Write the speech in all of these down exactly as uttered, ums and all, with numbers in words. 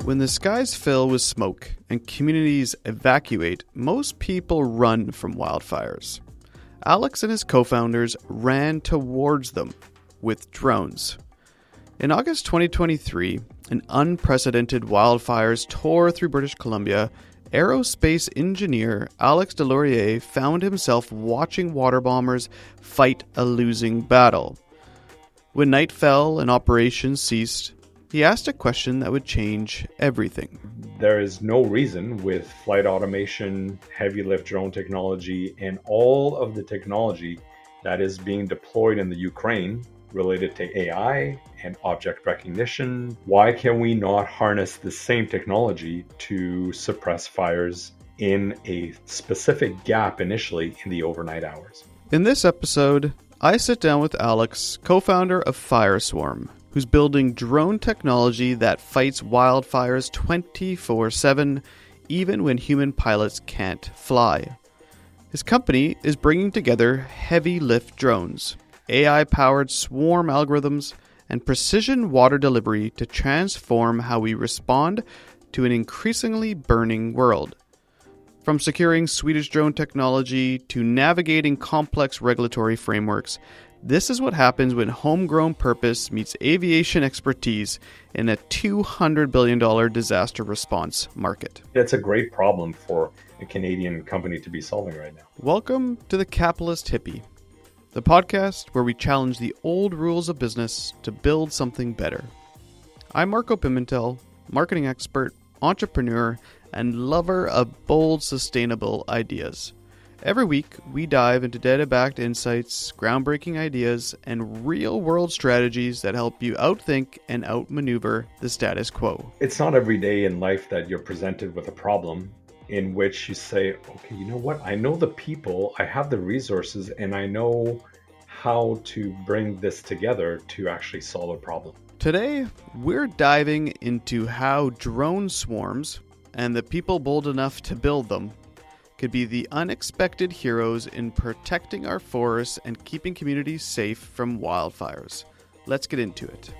When the skies fill with smoke and communities evacuate, most people run from wildfires. Alex and his co-founders ran towards them with drones. In August twenty twenty-three, an unprecedented wildfires tore through British Columbia. Aerospace engineer Alex Deslauriers found himself watching water bombers fight a losing battle. When night fell and operations ceased, he asked a question that would change everything. There is no reason with flight automation, heavy lift drone technology, and all of the technology that is being deployed in the Ukraine related to A I and object recognition, why can we not harness the same technology to suppress fires in a specific gap initially in the overnight hours? In this episode, I sit down with Alex, co-founder of Fireswarm, who's building drone technology that fights wildfires twenty-four seven, even when human pilots can't fly. His company is bringing together heavy lift drones, A I-powered swarm algorithms, and precision water delivery to transform how we respond to an increasingly burning world. From securing Swedish drone technology to navigating complex regulatory frameworks, this is what happens when homegrown purpose meets aviation expertise in a two hundred billion dollars disaster response market. That's a great problem for a Canadian company to be solving right now. Welcome to The Capitalist Hippie, the podcast where we challenge the old rules of business to build something better. I'm Marco Pimentel, marketing expert, entrepreneur, and lover of bold, sustainable ideas. Every week, we dive into data-backed insights, groundbreaking ideas, and real-world strategies that help you outthink and outmaneuver the status quo. It's not every day in life that you're presented with a problem in which you say, okay, you know what? I know the people, I have the resources, and I know how to bring this together to actually solve a problem. Today, we're diving into how drone swarms, and the people bold enough to build them, could be the unexpected heroes in protecting our forests and keeping communities safe from wildfires. Let's get into it.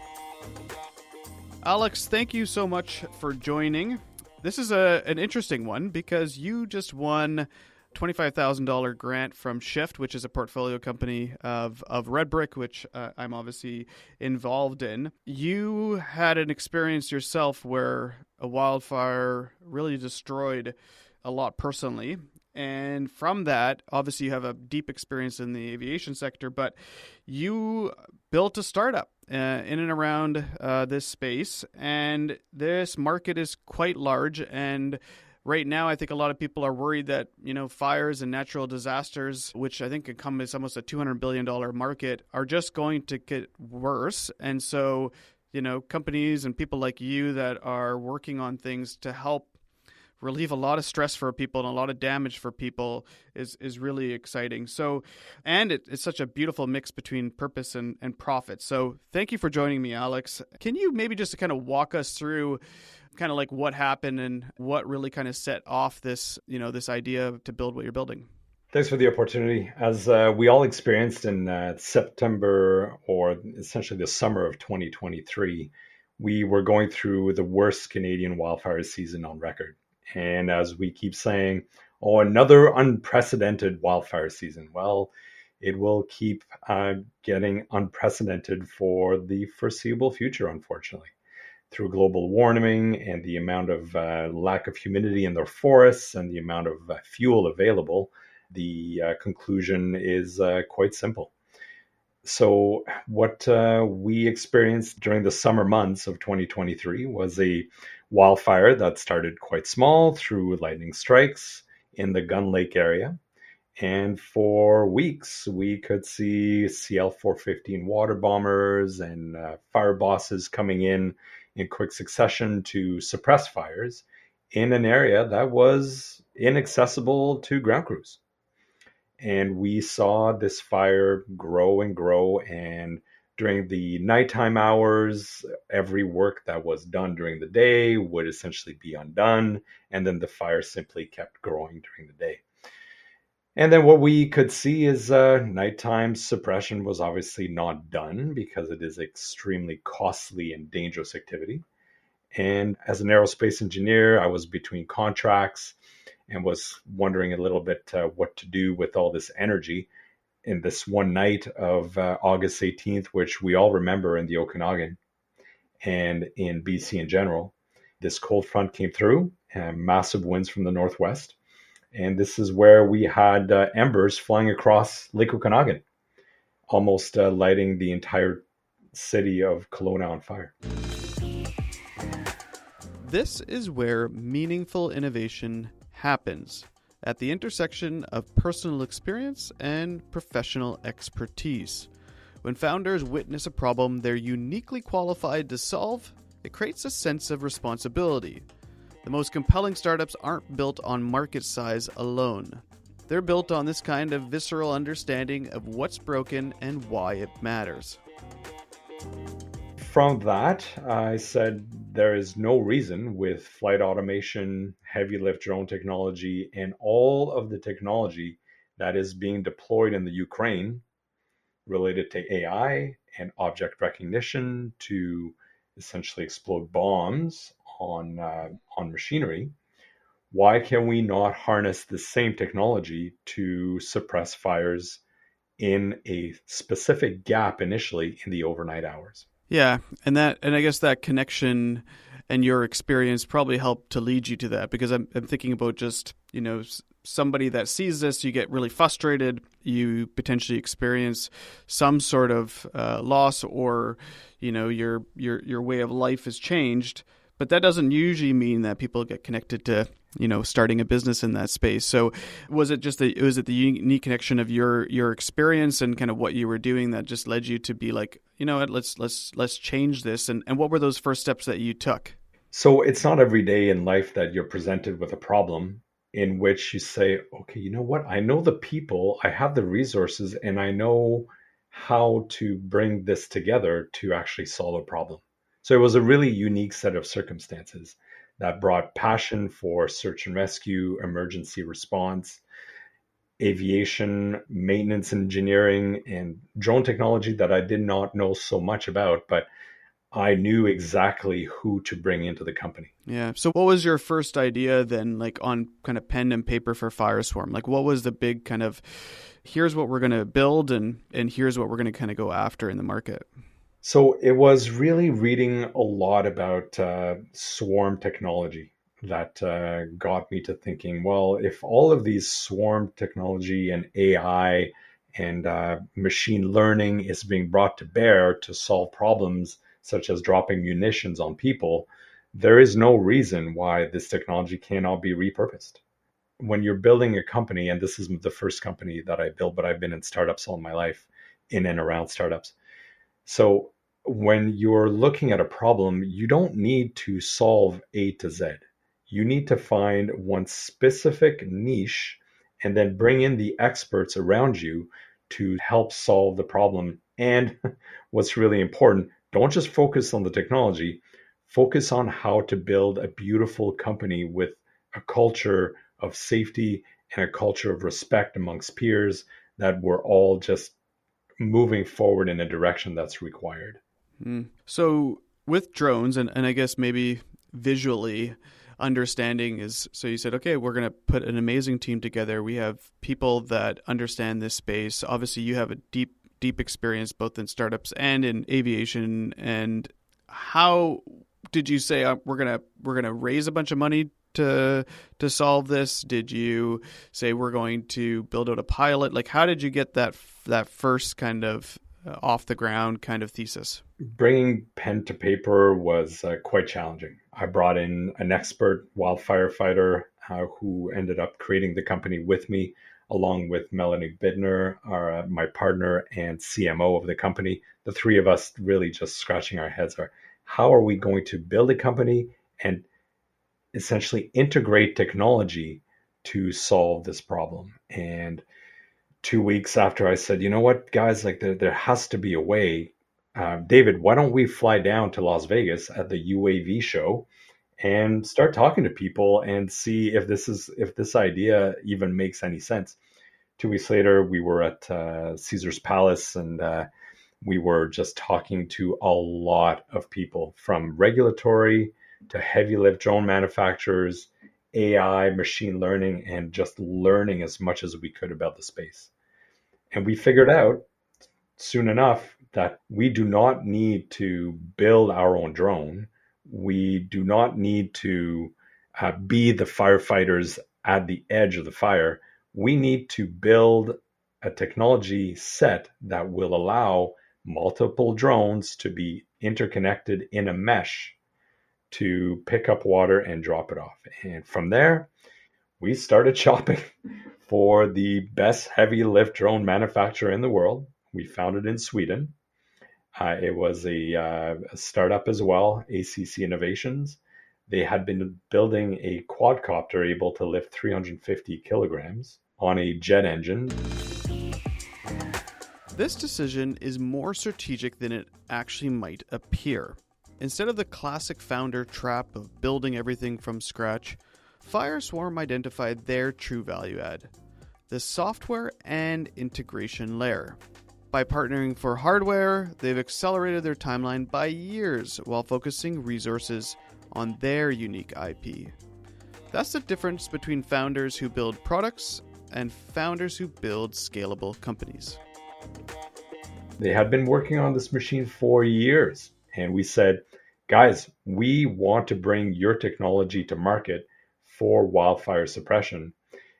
Alex, thank you so much for joining. This is a an interesting one because you just won a twenty-five thousand dollars grant from Shift, which is a portfolio company of, of Redbrick, which uh, I'm obviously involved in. You had an experience yourself where a wildfire really destroyed a lot personally. And from that, obviously you have a deep experience in the aviation sector, but you built a startup uh, in and around uh, this space. And this market is quite large. And right now, I think a lot of people are worried that, you know, fires and natural disasters, which I think can come as almost a two hundred billion dollars market, are just going to get worse. And so, you know, companies and people like you that are working on things to help relieve a lot of stress for people and a lot of damage for people is is really exciting. So, and it, it's such a beautiful mix between purpose and, and profit. So thank you for joining me, Alex. Can you maybe just kind of walk us through kind of like what happened and what really kind of set off this, you know, this idea to build what you're building? Thanks for the opportunity. As uh, we all experienced in uh, September or essentially the summer of twenty twenty-three, we were going through the worst Canadian wildfire season on record. And as we keep saying, oh, another unprecedented wildfire season. Well, it will keep uh, getting unprecedented for the foreseeable future, unfortunately. Through global warming and the amount of uh, lack of humidity in their forests and the amount of uh, fuel available, the uh, conclusion is uh, quite simple. So what uh, we experienced during the summer months of twenty twenty-three was a wildfire that started quite small through lightning strikes in the Gun Lake area. And for weeks, we could see C L four fifteen water bombers and uh, fire bosses coming in in quick succession to suppress fires in an area that was inaccessible to ground crews. And we saw this fire grow and grow. And during the nighttime hours, every work that was done during the day would essentially be undone. And then the fire simply kept growing during the day. And then what we could see is uh, nighttime suppression was obviously not done because it is extremely costly and dangerous activity. And as an aerospace engineer, I was between contracts and was wondering a little bit uh, what to do with all this energy. In this one night of uh, August eighteenth, which we all remember in the Okanagan and in B C in general, this cold front came through, and massive winds from the northwest. And this is where we had uh, embers flying across Lake Okanagan, almost uh, lighting the entire city of Kelowna on fire. This is where meaningful innovation happens, at the intersection of personal experience and professional expertise. When founders witness a problem they're uniquely qualified to solve, it creates a sense of responsibility. The most compelling startups aren't built on market size alone. They're built on this kind of visceral understanding of what's broken and why it matters. From that, I said there is no reason with flight automation, heavy lift drone technology, and all of the technology that is being deployed in the Ukraine related to A I and object recognition to essentially explode bombs on uh, on machinery. Why can we not harness the same technology to suppress fires in a specific gap initially in the overnight hours? Yeah, and that, and I guess that connection and your experience probably helped to lead you to that, because I'm, I'm thinking about just, you know, somebody that sees this, you get really frustrated, you potentially experience some sort of uh, loss, or, you know, your your your way of life has changed. But that doesn't usually mean that people get connected to, you know, starting a business in that space. So was it just the, was it the unique connection of your, your experience and kind of what you were doing that just led you to be like, you know what, let's, let's, let's change this. And, and what were those first steps that you took? So it's not every day in life that you're presented with a problem in which you say, okay, you know what? I know the people, I have the resources, and I know how to bring this together to actually solve a problem. So it was a really unique set of circumstances that brought passion for search and rescue, emergency response, aviation, maintenance engineering, and drone technology that I did not know so much about, but I knew exactly who to bring into the company. Yeah. So what was your first idea then, like on kind of pen and paper for Fireswarm? Like what was the big kind of, here's what we're going to build and, and here's what we're going to kind of go after in the market? So it was really reading a lot about uh, swarm technology that uh, got me to thinking, well, if all of these swarm technology and A I and uh, machine learning is being brought to bear to solve problems such as dropping munitions on people, there is no reason why this technology cannot be repurposed. When you're building a company, and this is the first company that I built, but I've been in startups all my life, in and around startups. So when you're looking at a problem, you don't need to solve A to Z. You need to find one specific niche and then bring in the experts around you to help solve the problem. And what's really important, don't just focus on the technology, focus on how to build a beautiful company with a culture of safety and a culture of respect amongst peers, that we're all just moving forward in a direction that's required. Mm. So with drones, and, and I guess maybe visually understanding is, so you said, okay, we're going to put an amazing team together. We have people that understand this space. Obviously, you have a deep, deep experience both in startups and in aviation. And how did you say uh, we're gonna we're gonna raise a bunch of money to to solve this? Did you say we're going to build out a pilot? Like, how did you get that that first kind of uh, off the ground kind of thesis? Bringing pen to paper was uh, quite challenging. I brought in an expert wildfire fighter uh, who ended up creating the company with me, along with Melanie Bidner, our, uh, my partner and C M O of the company. The three of us really just scratching our heads are, how are we going to build a company and essentially integrate technology to solve this problem? And two weeks after I said, you know what, guys, like there, there has to be a way. Uh, David, why don't we fly down to Las Vegas at the U A V show and start talking to people and see if this is if this idea even makes any sense? Two weeks later, we were at uh, Caesar's Palace, and uh, we were just talking to a lot of people, from regulatory to heavy lift drone manufacturers, A I, machine learning, and just learning as much as we could about the space. And we figured out soon enough that we do not need to build our own drone. We do not need to uh, be the firefighters at the edge of the fire. We need to build a technology set that will allow multiple drones to be interconnected in a mesh to pick up water and drop it off. And from there, we started shopping for the best heavy lift drone manufacturer in the world. We found it in Sweden. Uh, it was a, uh, a startup as well, A C C Innovations. They had been building a quadcopter able to lift three hundred fifty kilograms on a jet engine. This decision is more strategic than it actually might appear. Instead of the classic founder trap of building everything from scratch, Fireswarm identified their true value add, the software and integration layer. By partnering for hardware, they've accelerated their timeline by years while focusing resources on their unique I P. That's the difference between founders who build products and founders who build scalable companies. They had been working on this machine for years, and we said, guys, we want to bring your technology to market for wildfire suppression.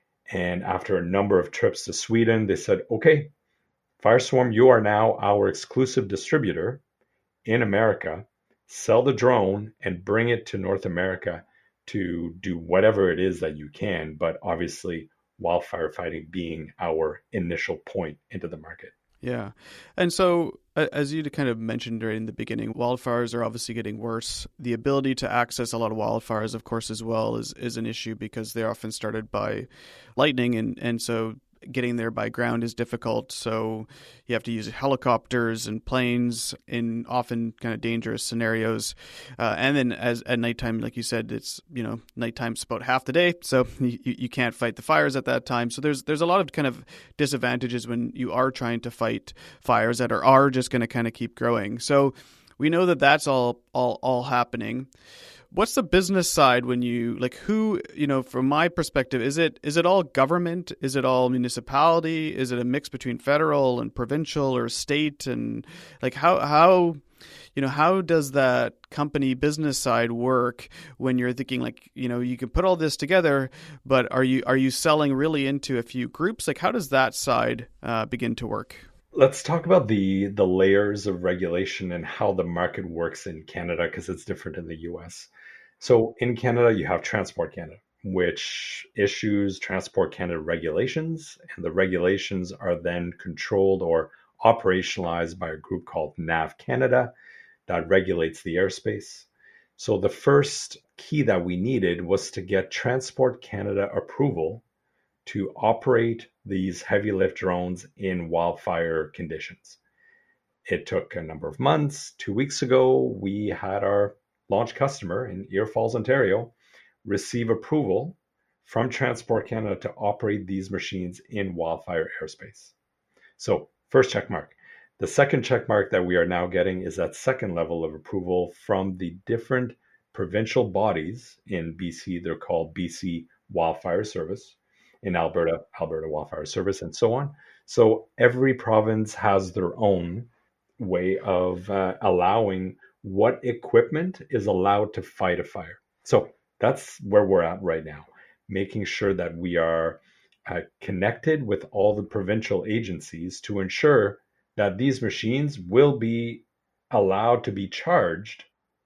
And after a number of trips to Sweden, they said, okay, Fireswarm, you are now our exclusive distributor in America. Sell the drone and bring it to North America to do whatever it is that you can, but obviously wildfire fighting being our initial point into the market. Yeah. And so, as you kind of mentioned during the beginning, wildfires are obviously getting worse. The ability to access a lot of wildfires, of course, as well, is, is an issue because they're often started by lightning. And, and so getting there by ground is difficult. So you have to use helicopters and planes in often kind of dangerous scenarios. Uh, and then as at nighttime, like you said, it's, you know, nighttime's about half the day. So you, you can't fight the fires at that time. So there's there's a lot of kind of disadvantages when you are trying to fight fires that are, are just going to kind of keep growing. So we know that that's all all all happening. What's the business side when you like who, you know, from my perspective, is it is it all government? Is it all municipality? Is it a mix between federal and provincial or state? And like how how you know, how does that company business side work when you're thinking like, you know, you can put all this together, but are you are you selling really into a few groups? Like how does that side uh, begin to work? Let's talk about the the layers of regulation and how the market works in Canada, because it's different in the U S. So in Canada, you have Transport Canada, which issues Transport Canada regulations, and the regulations are then controlled or operationalized by a group called NAV Canada that regulates the airspace. So the first key that we needed was to get Transport Canada approval to operate these heavy lift drones in wildfire conditions. It took a number of months. Two weeks ago, we had our launch customer in Ear Falls, Ontario, receive approval from Transport Canada to operate these machines in wildfire airspace. So first check mark. The second check mark that we are now getting is that second level of approval from the different provincial bodies in B C. They're called B C Wildfire Service. In Alberta, Alberta Wildfire Service, and so on. So every province has their own way of uh, allowing what equipment is allowed to fight a fire. So that's where we're at right now, making sure that we are uh, connected with all the provincial agencies to ensure that these machines will be allowed to be charged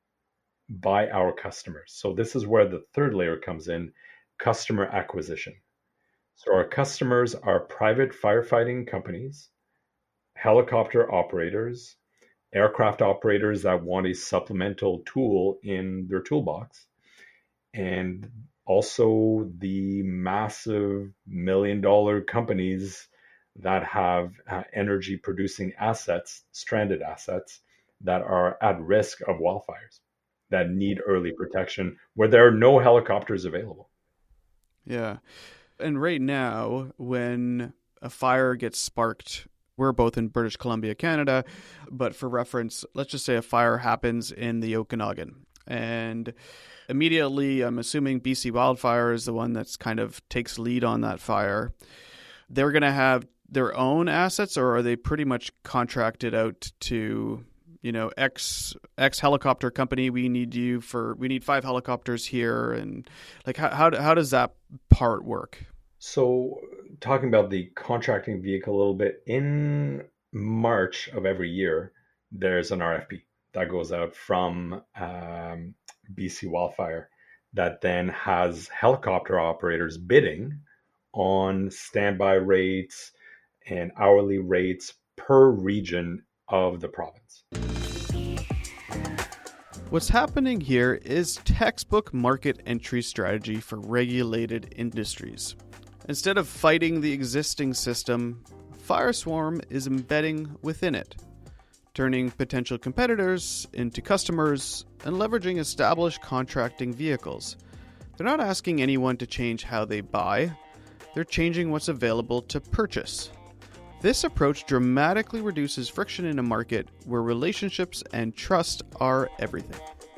by our customers. So this is where the third layer comes in, customer acquisition. So our customers are private firefighting companies, helicopter operators, aircraft operators that want a supplemental tool in their toolbox, and also the massive million dollar companies that have uh, energy producing assets, stranded assets that are at risk of wildfires, that need early protection where there are no helicopters available. Yeah. And right now, when a fire gets sparked, we're both in British Columbia, Canada, but for reference, let's just say a fire happens in the Okanagan. And immediately, I'm assuming B C Wildfire is the one that's kind of takes lead on that fire. They're going to have their own assets, or are they pretty much contracted out to, you know, X X helicopter company? We need you for, we need five helicopters here. And like, how, how, how does that part work? So talking about the contracting vehicle a little bit, in March of every year, there's an R F P that goes out from um, B C Wildfire that then has helicopter operators bidding on standby rates and hourly rates per region of the province. What's happening here is textbook market entry strategy for regulated industries. Instead of fighting the existing system, Fireswarm is embedding within it, turning potential competitors into customers and leveraging established contracting vehicles. They're not asking anyone to change how they buy, they're changing what's available to purchase. This approach dramatically reduces friction in a market where relationships and trust are everything.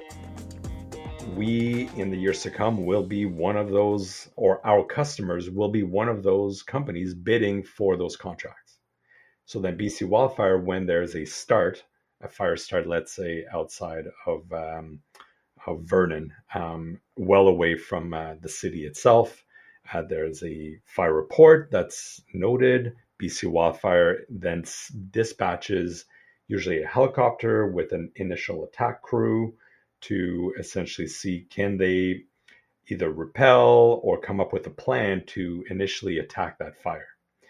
We, in the years to come, will be one of those, or our customers will be one of those companies bidding for those contracts. So then B C Wildfire, when there's a start, a fire start, let's say outside of, um, of Vernon, um, well away from uh, the city itself, uh, there's a fire report that's noted. B C Wildfire then dispatches usually a helicopter with an initial attack crew to essentially see, can they either repel or come up with a plan to initially attack that fire.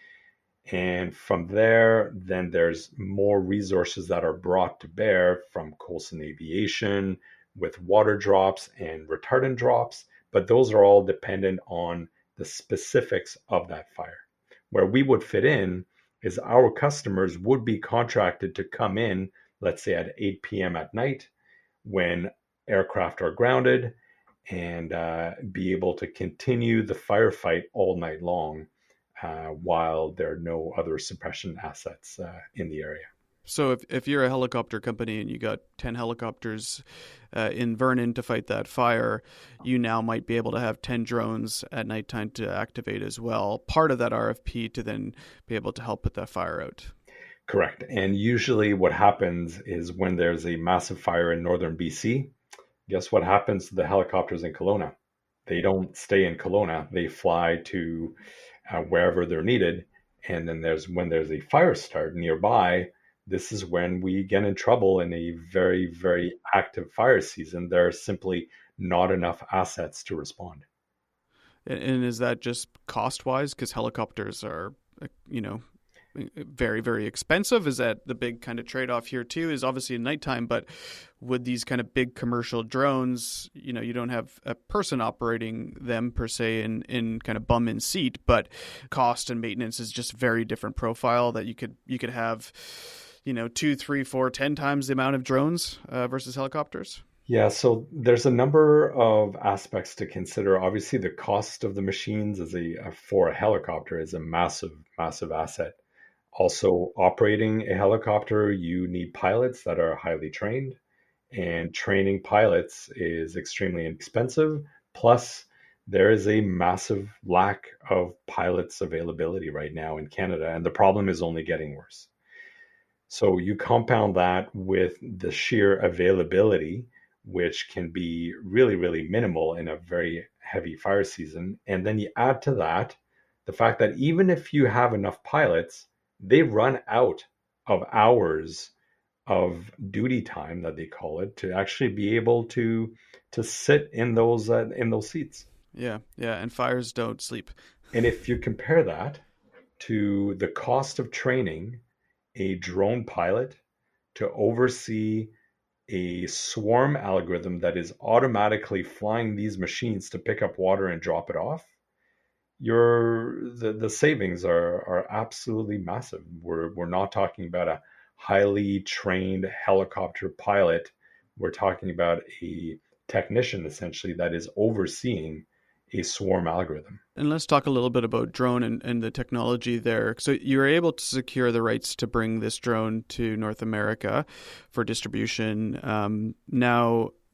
And from there, then there's more resources that are brought to bear from Coulson Aviation with water drops and retardant drops, but those are all dependent on the specifics of that fire. Where we would fit in is our customers would be contracted to come in, let's say at eight p.m. at night when aircraft are grounded, and uh, be able to continue the firefight all night long uh, while there are no other suppression assets uh, in the area. So if, if you're a helicopter company and you got ten helicopters uh, in Vernon to fight that fire, you now might be able to have ten drones at nighttime to activate as well. Part of that R F P to then be able to help put that fire out. Correct. And usually what happens is when there's a massive fire in northern B C, guess what happens to the helicopters in Kelowna? They don't stay in Kelowna. They fly to uh, wherever they're needed. And then there's when there's a fire start nearby, this is when we get in trouble in a very, very active fire season. There are simply not enough assets to respond. And is that just cost-wise? Because helicopters are, you know, very, very expensive. Is that the big kind of trade-off here too? Is obviously at nighttime, but with these kind of big commercial drones, you know, you don't have a person operating them per se in, in kind of bum in seat, but cost and maintenance is just very different profile that you could you could have, you know, two, three, four, ten times the amount of drones uh, versus helicopters. Yeah, so there's a number of aspects to consider. Obviously, the cost of the machines as a for a helicopter is a massive, massive asset. Also, operating a helicopter, you need pilots that are highly trained, and training pilots is extremely expensive. Plus, there is a massive lack of pilots availability right now in Canada, and the problem is only getting worse. So you compound that with the sheer availability, which can be really, really minimal in a very heavy fire season. And then you add to that the fact that even if you have enough pilots, they run out of hours of duty time, that they call it, to actually be able to to sit in those uh, in those seats. Yeah, yeah, and fires don't sleep. And if you compare that to the cost of training a drone pilot to oversee a swarm algorithm that is automatically flying these machines to pick up water and drop it off, your the, the savings are are absolutely massive. We're we're not talking about a highly trained helicopter pilot. We're talking about a technician essentially that is overseeing a swarm algorithm. And let's talk a little bit about drone and, and the technology there. So you were able to secure the rights to bring this drone to North America for distribution. Um, now,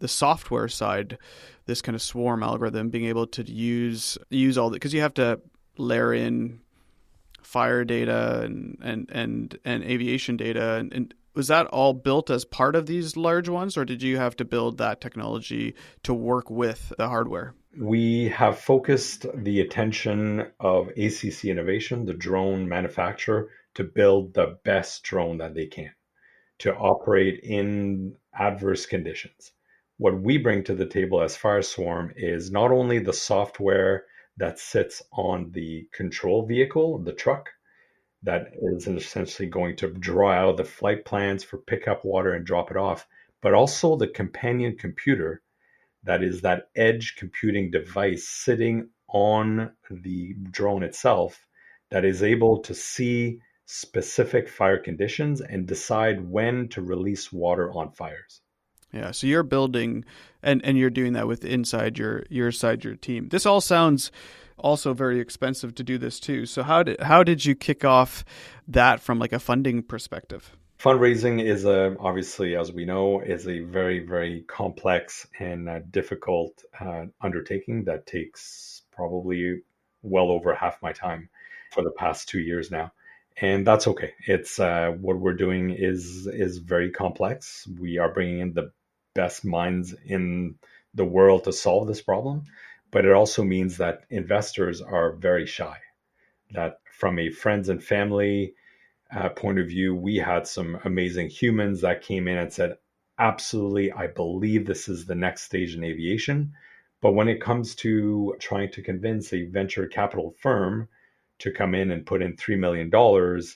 the software side, this kind of swarm algorithm, being able to use use all that, because you have to layer in fire data and and and, and aviation data, and, and was that all built as part of these large ones, or did you have to build that technology to work with the hardware? We have focused the attention of A C C Innovation, the drone manufacturer, to build the best drone that they can to operate in adverse conditions. What we bring to the table as Fireswarm is not only the software that sits on the control vehicle, the truck, that is essentially going to draw out the flight plans for pick up water and drop it off, but also the companion computer that is that edge computing device sitting on the drone itself that is able to see specific fire conditions and decide when to release water on fires. Yeah, so you're building and, and you're doing that with inside your your side your team. This all sounds also very expensive to do this too. So how did how did you kick off that from like a funding perspective? Fundraising is a, obviously, as we know, is a very, very complex and uh, difficult uh, undertaking that takes probably well over half my time for the past two years now. And that's okay. It's uh, what we're doing is is very complex. We are bringing in the best minds in the world to solve this problem, but it also means that investors are very shy. That from a friends and family uh, point of view, we had some amazing humans that came in and said, absolutely, I believe this is the next stage in aviation. But when it comes to trying to convince a venture capital firm to come in and put in three million dollars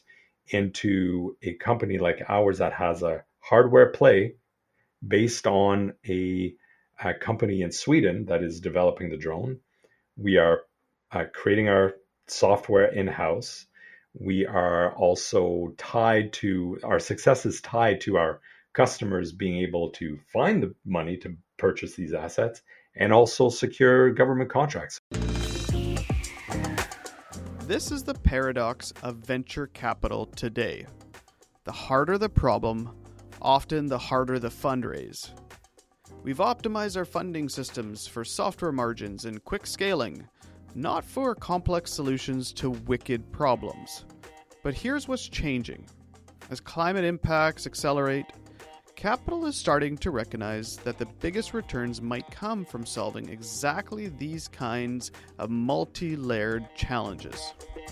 into a company like ours that has a hardware play based on a, a company in Sweden that is developing the drone. We are uh, creating our software in-house. We are also tied to, our success is tied to our customers being able to find the money to purchase these assets and also secure government contracts. This is the paradox of venture capital today. The harder the problem, often the harder the fundraise. We've optimized our funding systems for software margins and quick scaling, not for complex solutions to wicked problems. But here's what's changing. As climate impacts accelerate, capital is starting to recognize that the biggest returns might come from solving exactly these kinds of multi-layered challenges.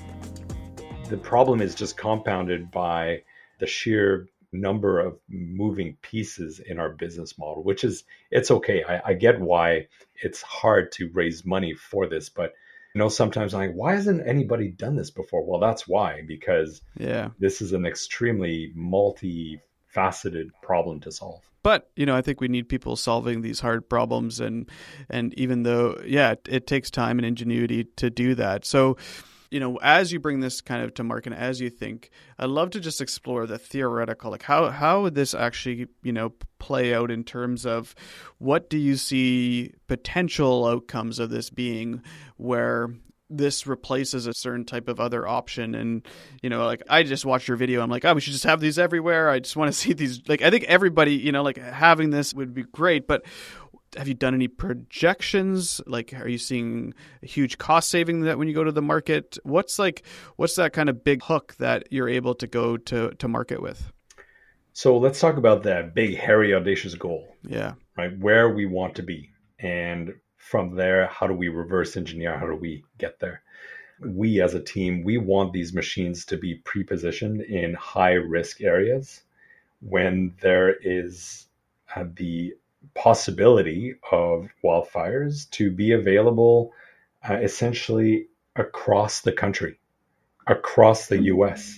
The problem is just compounded by the sheer number of moving pieces in our business model, which is, it's okay. I, I get why it's hard to raise money for this, but you know, sometimes I'm like, why hasn't anybody done this before? Well, that's why, because yeah, this is an extremely multi-faceted problem to solve. But, you know, I think we need people solving these hard problems. And, and even though, yeah, it, it takes time and ingenuity to do that. So, you know, as you bring this kind of to market, and as you think, I'd love to just explore the theoretical, like how, how would this actually, you know, play out in terms of what do you see potential outcomes of this being where this replaces a certain type of other option? And, you know, like I just watched your video. I'm like, oh, we should just have these everywhere. I just want to see these. Like, I think everybody, you know, like having this would be great. But have you done any projections? Like, are you seeing a huge cost saving that when you go to the market? What's like, what's that kind of big hook that you're able to go to, to market with? So let's talk about that big, hairy, audacious goal. Yeah. Right. Where we want to be. And from there, how do we reverse engineer? How do we get there? We as a team, we want these machines to be pre-positioned in high risk areas when there is uh, the possibility of wildfires to be available uh, essentially across the country, across the U S.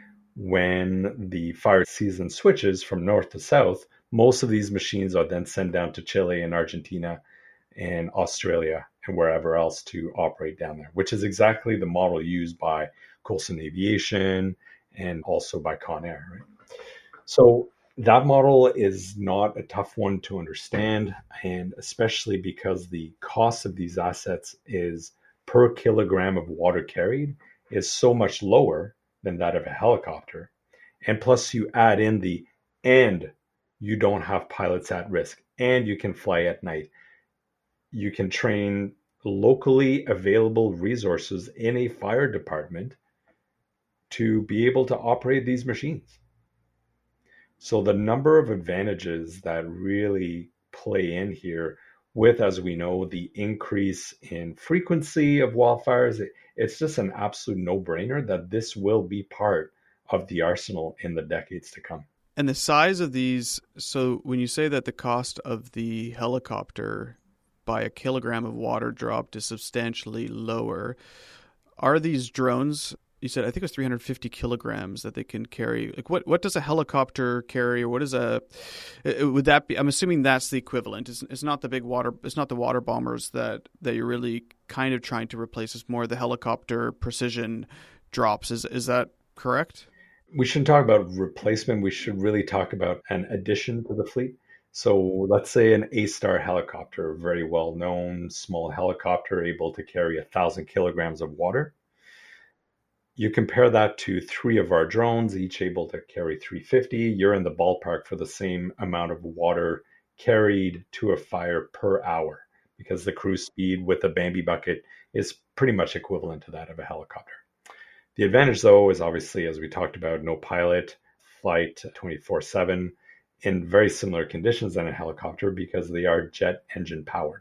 When the fire season switches from north to south, most of these machines are then sent down to Chile and Argentina and Australia and wherever else to operate down there, which is exactly the model used by Coulson Aviation and also by Conair. Right? So that model is not a tough one to understand, and especially because the cost of these assets is per kilogram of water carried is so much lower than that of a helicopter. And plus you add in the and you don't have pilots at risk. and you can fly at night. You can train locally available resources in a fire department to be able to operate these machines. So the number of advantages that really play in here with, as we know, the increase in frequency of wildfires, it's just an absolute no-brainer that this will be part of the arsenal in the decades to come. And the size of these, so when you say that the cost of the helicopter by a kilogram of water dropped is substantially lower, are these drones, you said I think it was three hundred fifty kilograms that they can carry. Like what, what does a helicopter carry, or what is a, would that be, I'm assuming that's the equivalent. It's, it's not the big water, it's not the water bombers that, that you're really kind of trying to replace. It's more the helicopter precision drops. Is, is that correct? We shouldn't talk about replacement. We should really talk about an addition to the fleet. So let's say an A-Star helicopter, very well-known small helicopter able to carry a thousand kilograms of water. You compare that to three of our drones, each able to carry three hundred fifty. You're in the ballpark for the same amount of water carried to a fire per hour, because the cruise speed with the Bambi bucket is pretty much equivalent to that of a helicopter. The advantage, though, is obviously, as we talked about, no pilot, flight twenty-four seven in very similar conditions than a helicopter because they are jet engine powered.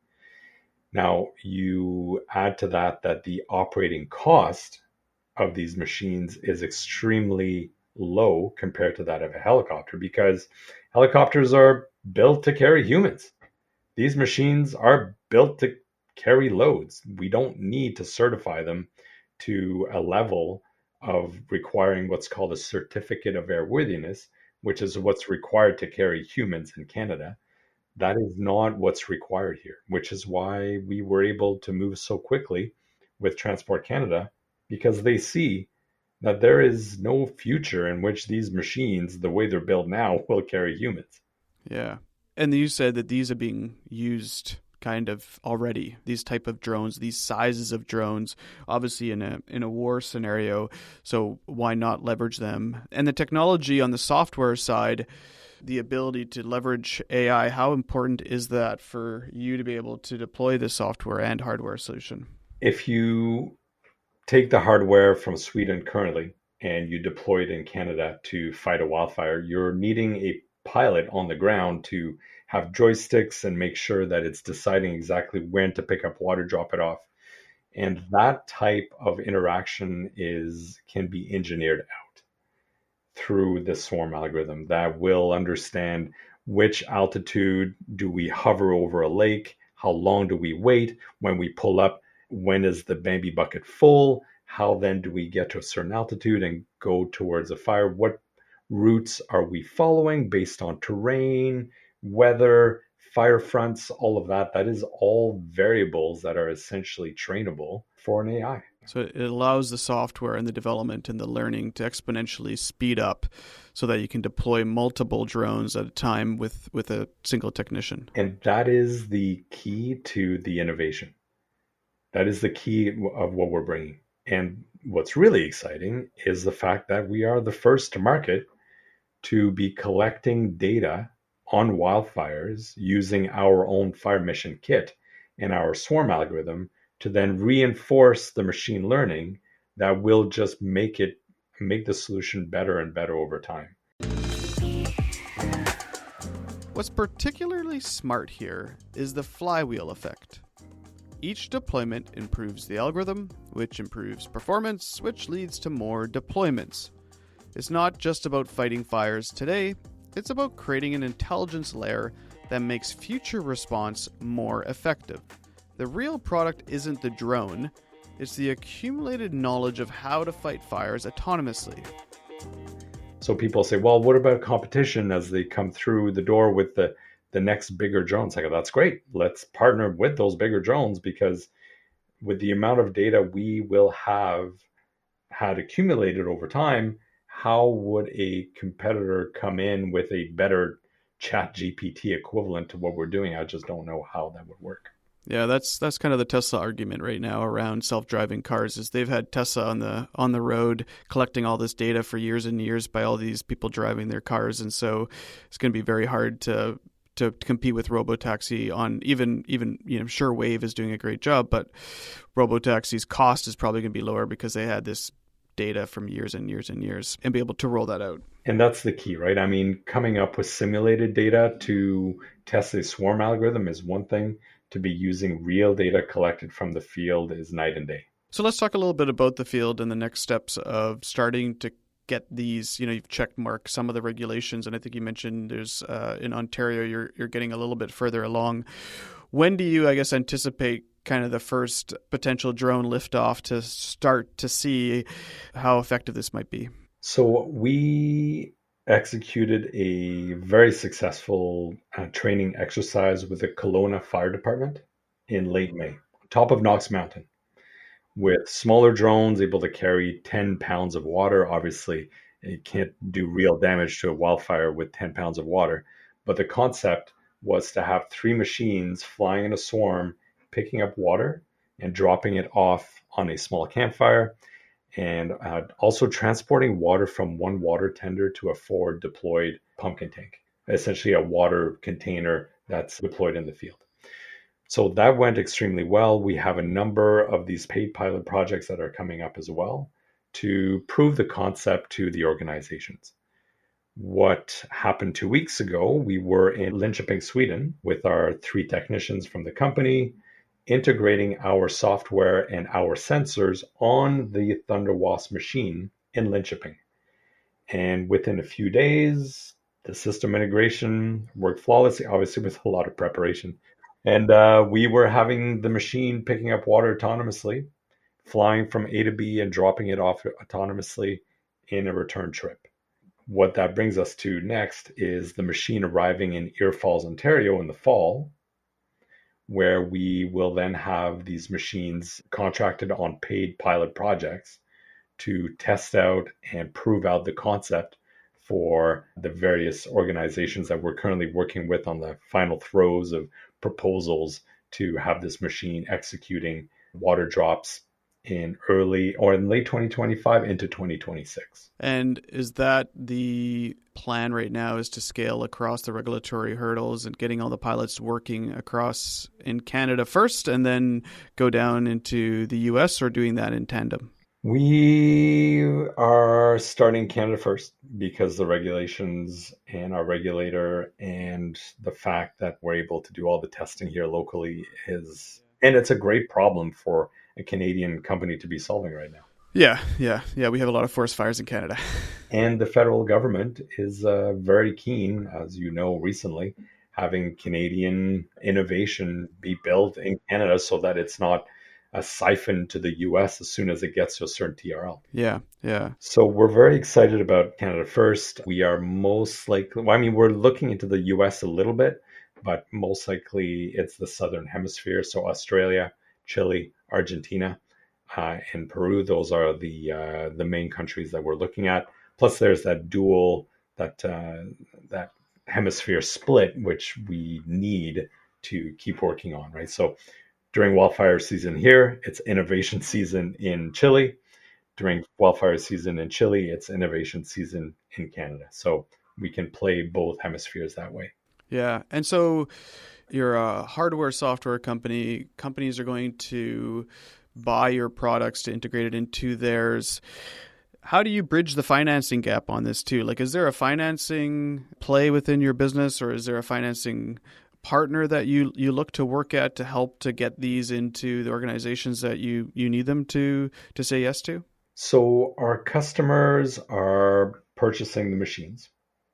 Now, you add to that that the operating cost of these machines is extremely low compared to that of a helicopter, because helicopters are built to carry humans. These machines are built to carry loads. We don't need to certify them to a level of requiring what's called a certificate of airworthiness, which is what's required to carry humans in Canada. That is not what's required here, which is why we were able to move so quickly with Transport Canada, because they see that there is no future in which these machines, the way they're built now, will carry humans. Yeah. And you said that these are being used kind of already, these type of drones, these sizes of drones, obviously in a in a war scenario. So why not leverage them? And the technology on the software side, the ability to leverage A I, how important is that for you to be able to deploy the software and hardware solution? If you take the hardware from Sweden currently and you deploy it in Canada to fight a wildfire, you're needing a pilot on the ground to have joysticks and make sure that it's deciding exactly when to pick up water, drop it off. And that type of interaction is can be engineered out through the swarm algorithm that will understand which altitude do we hover over a lake, how long do we wait, when we pull up, when is the Bambi bucket full, how then do we get to a certain altitude and go towards a fire, what routes are we following based on terrain, weather, fire fronts, all of that. That is all variables that are essentially trainable for an A I. So it allows the software and the development and the learning to exponentially speed up so that you can deploy multiple drones at a time with, with a single technician. And that is the key to the innovation. That is the key of what we're bringing. And what's really exciting is the fact that we are the first to market to be collecting data on wildfires using our own fire mission kit and our swarm algorithm to then reinforce the machine learning that will just make it make the solution better and better over time. What's particularly smart here is the flywheel effect. Each deployment improves the algorithm, which improves performance, which leads to more deployments. It's not just about fighting fires today, it's about creating an intelligence layer that makes future response more effective. The real product isn't the drone, it's the accumulated knowledge of how to fight fires autonomously. So people say, well, what about competition as they come through the door with the, the next bigger drones? I go, that's great. Let's partner with those bigger drones, because with the amount of data we will have had accumulated over time, how would a competitor come in with a better Chat G P T equivalent to what we're doing? I just don't know how that would work. Yeah, that's that's kind of the Tesla argument right now around self-driving cars, is they've had Tesla on the on the road collecting all this data for years and years by all these people driving their cars, and so it's going to be very hard to to compete with Robotaxi on even, even you know, sure, Wave is doing a great job, but Robotaxi's cost is probably going to be lower because they had this data from years and years and years and be able to roll that out. And that's the key, right? I mean, coming up with simulated data to test a swarm algorithm is one thing. To be using real data collected from the field is night and day. So let's talk a little bit about the field and the next steps of starting to get these, you know, you've checked mark some of the regulations. And I think you mentioned there's uh, in Ontario, you're you're getting a little bit further along. When do you, I guess, anticipate kind of the first potential drone liftoff to start to see how effective this might be? So we executed a very successful uh, training exercise with the Kelowna Fire Department in late May, top of Knox Mountain, with smaller drones able to carry ten pounds of water. Obviously, it can't do real damage to a wildfire with ten pounds of water, but the concept was to have three machines flying in a swarm, picking up water and dropping it off on a small campfire, and uh, also transporting water from one water tender to a forward deployed pumpkin tank, essentially a water container that's deployed in the field. So that went extremely well. We have a number of these paid pilot projects that are coming up as well to prove the concept to the organizations. What happened two weeks ago, we were in Linköping, Sweden with our three technicians from the company, integrating our software and our sensors on the ThunderWasp machine in Linköping. And within a few days, the system integration worked flawlessly, obviously with a lot of preparation. And uh, we were having the machine picking up water autonomously, flying from A to B and dropping it off autonomously in a return trip. What that brings us to next is the machine arriving in Ear Falls, Ontario in the fall, where we will then have these machines contracted on paid pilot projects to test out and prove out the concept for the various organizations that we're currently working with on the final throes of proposals to have this machine executing water drops in early or in late twenty twenty-five into twenty twenty-six. And is that the plan right now, is to scale across the regulatory hurdles and getting all the pilots working across in Canada first and then go down into the U S, or doing that in tandem? We are starting Canada first because the regulations and our regulator and the fact that we're able to do all the testing here locally is, and it's a great problem for a Canadian company to be solving right now. Yeah, yeah, yeah. We have a lot of forest fires in Canada. And the federal government is uh, very keen, as you know, recently, having Canadian innovation be built in Canada so that it's not a siphon to the U S as soon as it gets to a certain T R L. Yeah, yeah. So we're very excited about Canada first. We are most likely, well, I mean, we're looking into the U S a little bit, but most likely it's the Southern Hemisphere. So Australia, Chile, Argentina, uh, and Peru. Those are the uh, the main countries that we're looking at. Plus, there's that dual that uh, that hemisphere split, which we need to keep working on, right? So during wildfire season here, it's innovation season in Chile. During wildfire season in Chile, it's innovation season in Canada. So we can play both hemispheres that way. Yeah, and so you're a hardware software company. Companies are going to buy your products to integrate it into theirs. How do you bridge the financing gap on this too? Like, is there a financing play within your business, or is there a financing partner that you you look to work at to help to get these into the organizations that you you need them to to say yes to? So our customers are purchasing the machines.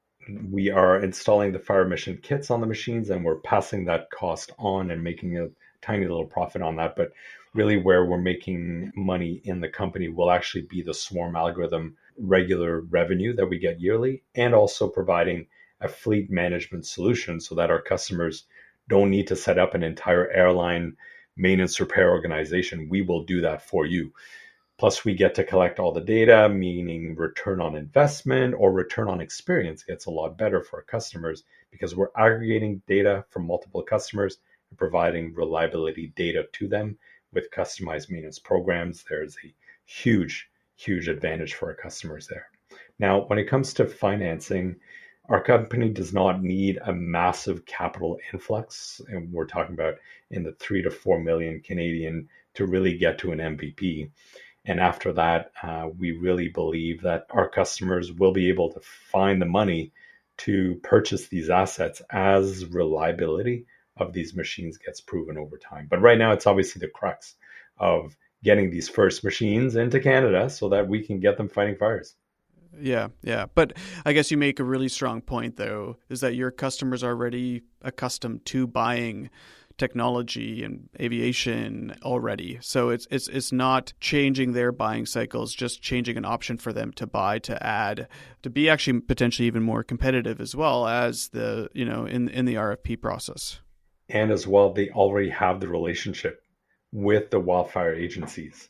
We are installing the fire mission kits on the machines, and we're passing that cost on and making a tiny little profit on that. But really where we're making money in the company will actually be the swarm algorithm regular revenue that we get yearly, and also providing a fleet management solution so that our customers don't need to set up an entire airline maintenance repair organization. We will do that for you. Plus, we get to collect all the data, meaning return on investment or return on experience gets a lot better for our customers because we're aggregating data from multiple customers and providing reliability data to them with customized maintenance programs. There's a huge, huge advantage for our customers there. Now, when it comes to financing, Our company does not need a massive capital influx, and we're talking about in the three to four million Canadian to really get to an M V P. And after that, uh, we really believe that our customers will be able to find the money to purchase these assets as reliability of these machines gets proven over time. But right now, it's obviously the crux of getting these first machines into Canada so that we can get them fighting fires. Yeah, yeah. But I guess you make a really strong point, though, is that your customers are already accustomed to buying technology and aviation already. So it's it's it's not changing their buying cycles, just changing an option for them to buy, to add, to be actually potentially even more competitive as well as the, you know, in in the R F P process. And as well, they already have the relationship with the wildfire agencies.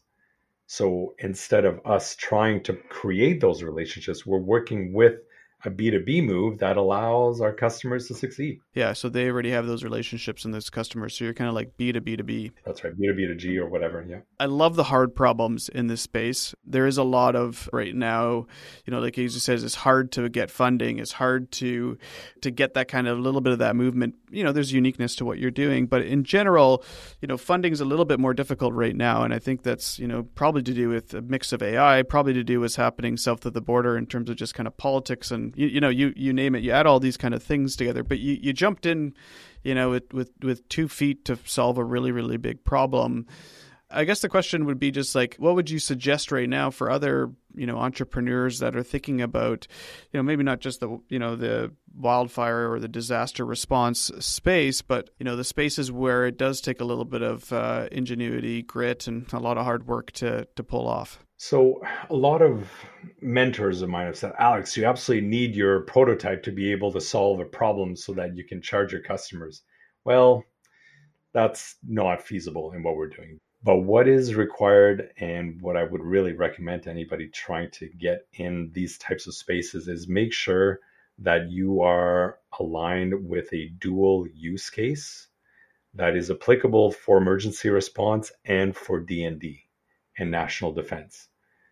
So instead of us trying to create those relationships, we're working with a B two B move that allows our customers to succeed. Yeah, so they already have those relationships and those customers. So you're kind of like B to B to B. That's right, B to B to G or whatever, yeah. I love the hard problems in this space. There is a lot of right now, you know, like he says, it's hard to get funding. It's hard to to get that kind of a little bit of that movement. You know, there's uniqueness to what you're doing. But in general, you know, funding is a little bit more difficult right now. And I think that's, you know, probably to do with a mix of A I, probably to do with what's happening south of the border in terms of just kind of politics and, you, you know, you, you name it, you add all these kind of things together. But you, you jumped in, you know, with, with, with two feet to solve a really, really big problem. I guess the question would be just like, what would you suggest right now for other, you know, entrepreneurs that are thinking about, you know, maybe not just the, you know, the wildfire or the disaster response space, but, you know, the spaces where it does take a little bit of uh, ingenuity, grit, and a lot of hard work to to pull off? So a lot of mentors of mine have said, Alex, you absolutely need your prototype to be able to solve a problem so that you can charge your customers. Well, that's not feasible in what we're doing. But what is required, and what I would really recommend to anybody trying to get in these types of spaces, is make sure that you are aligned with a dual use case that is applicable for emergency response and for D and D and national defense.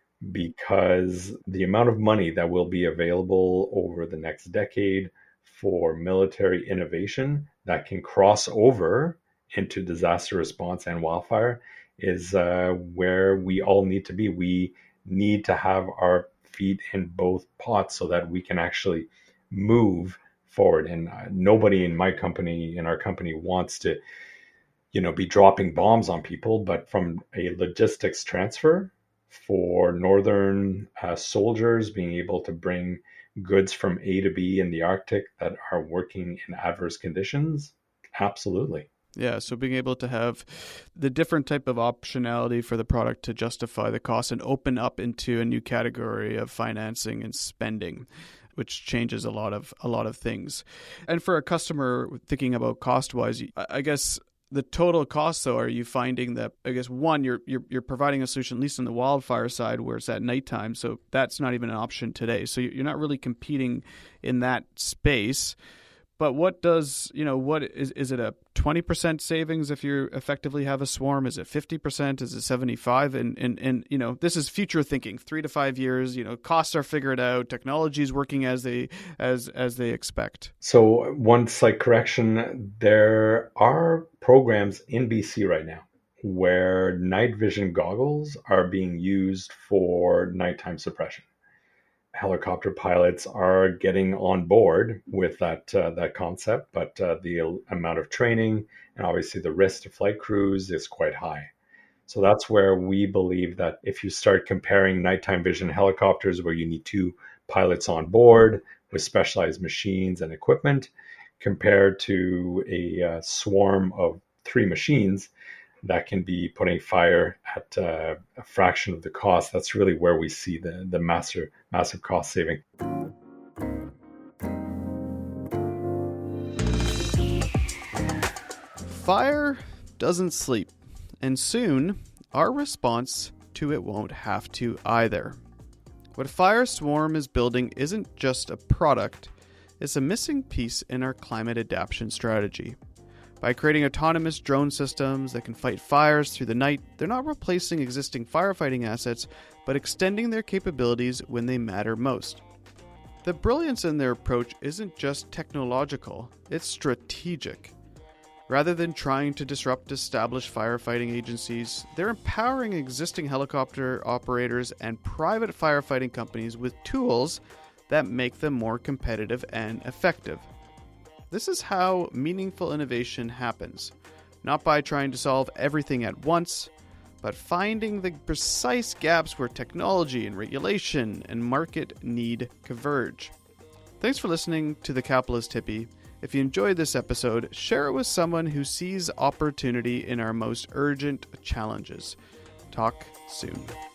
Because the amount of money that will be available over the next decade for military innovation that can cross over into disaster response and wildfire is uh, where we all need to be. We need to have our feet in both pots so that we can actually move forward. And uh, nobody in my company, in our company, wants to, you know, be dropping bombs on people. But from a logistics transfer for Northern uh, soldiers being able to bring goods from A to B in the Arctic that are working in adverse conditions, absolutely. Yeah, so being able to have the different type of optionality for the product to justify the cost and open up into a new category of financing and spending, which changes a lot of a lot of things. And for a customer thinking about cost-wise, I guess the total cost, though, are you finding that, I guess, one, you're you're you're providing a solution, at least on the wildfire side, where it's at nighttime, so that's not even an option today. So you're not really competing in that space. But what does, you know, what is, is it a twenty percent savings if you effectively have a swarm? Is it fifty percent? Is it seventy-five? And, and, and, you know, this is future thinking, three to five years, you know, costs are figured out, technology is working as they, as, as they expect. So one slight correction, there are programs in B C right now where night vision goggles are being used for nighttime suppression. Helicopter pilots are getting on board with that uh, that concept, but uh, the amount of training and obviously the risk to flight crews is quite high. So that's where we believe that if you start comparing nighttime vision helicopters where you need two pilots on board with specialized machines and equipment compared to a uh, swarm of three machines that can be putting fire at uh, a fraction of the cost, that's really where we see the, the massive, massive cost saving. Fire doesn't sleep, and soon our response to it won't have to either. What Fire Swarm is building isn't just a product, it's a missing piece in our climate adaptation strategy. By creating autonomous drone systems that can fight fires through the night, they're not replacing existing firefighting assets, but extending their capabilities when they matter most. The brilliance in their approach isn't just technological, it's strategic. Rather than trying to disrupt established firefighting agencies, they're empowering existing helicopter operators and private firefighting companies with tools that make them more competitive and effective. This is how meaningful innovation happens, not by trying to solve everything at once, but finding the precise gaps where technology and regulation and market need converge. Thanks for listening to The Capitalist Hippie. If you enjoyed this episode, share it with someone who sees opportunity in our most urgent challenges. Talk soon.